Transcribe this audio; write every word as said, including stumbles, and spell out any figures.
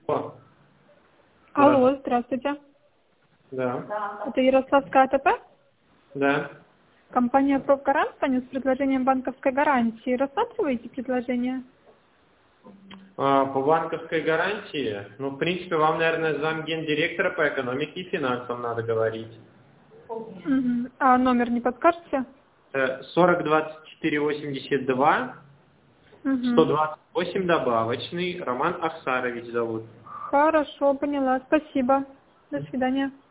О, Алло, здравствуйте. да, Это Ярославская АТП? да. Компания «Профгарант» с предложением банковской гарантии. Рассматриваете предложение? А, по банковской гарантии, ну, в принципе, вам, наверное, замгендиректора по экономике и финансам надо говорить. Мгм. А номер не подскажете? Э, сорок двадцать четыре восемьдесят два, сто Угу. двадцать восемь добавочный, Роман Ахсарович зовут. Хорошо, поняла. Спасибо. До свидания.